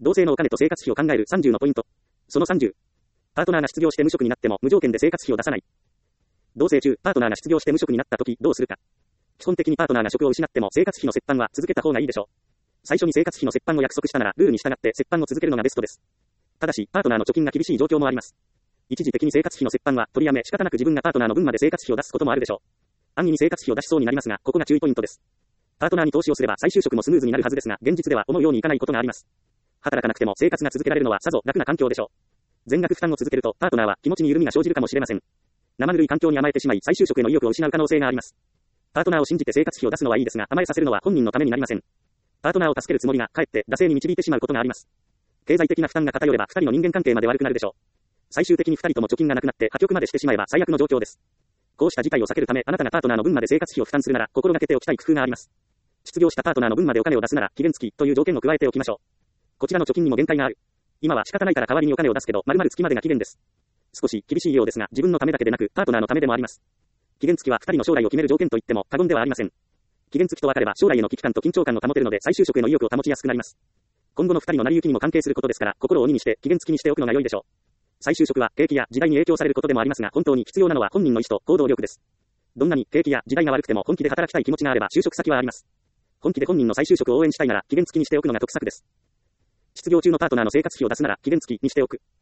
同性のお金と生活費を考える30のポイント。その30。パートナーが失業して無職になっても無条件で生活費を出さない。同棲中、パートナーが失業して無職になった時どうするか。基本的にパートナーが職を失っても生活費の折半は続けた方がいいでしょう。最初に生活費の折半を約束したならルールに従って折半を続けるのがベストです。ただし、パートナーの貯金が厳しい状況もあります。一時的に生活費の折半は取りやめ仕方なく自分がパートナーの分まで生活費を出すこともあるでしょう。安易に生活費を出しそうになりますが、ここが注意ポイントです。パートナーに投資をすれば再就職もスムーズになるはずですが、現実では思うようにいかないことがあります。働かなくても生活が続けられるのはさぞ楽な環境でしょう。全額負担を続けるとパートナーは気持ちに緩みが生じるかもしれません。生ぬるい環境に甘えてしまい再就職への意欲を失う可能性があります。パートナーを信じて生活費を出すのはいいですが、甘えさせるのは本人のためになりません。パートナーを助けるつもりがかえって惰性に導いてしまうことがあります。経済的な負担が偏れば2人の人間関係まで悪くなるでしょう。最終的に2人とも貯金がなくなって破局までしてしまえば最悪の状況です。こうした事態を避けるため、あなたがパートナーの分まで生活費を負担するなら心がけておきたい工夫があります。失業したパートナーの分までお金を出すなら期限付きという条件を加えておきましょう。こちらの貯金にも限界がある。今は仕方ないから代わりにお金を出すけど、丸々月までが期限です。少し厳しいようですが、自分のためだけでなく、パートナーのためでもあります。期限付きは2人の将来を決める条件といっても過言ではありません。期限付きと分かれば将来への危機感と緊張感を保てるので再就職への意欲を保ちやすくなります。今後の2人の成り行きにも関係することですから、心を鬼にして期限付きにしておくのが良いでしょう。再就職は景気や時代に影響されることでもありますが、本当に必要なのは本人の意思と行動力です。どんなに景気や時代が悪くても本気で働きたい気持ちがあれば就職先はあります。本気で本人の再就職を応援したいなら期限付きにしておくのが得策です。失業中のパートナーの生活費を出すなら期限付きにしておく。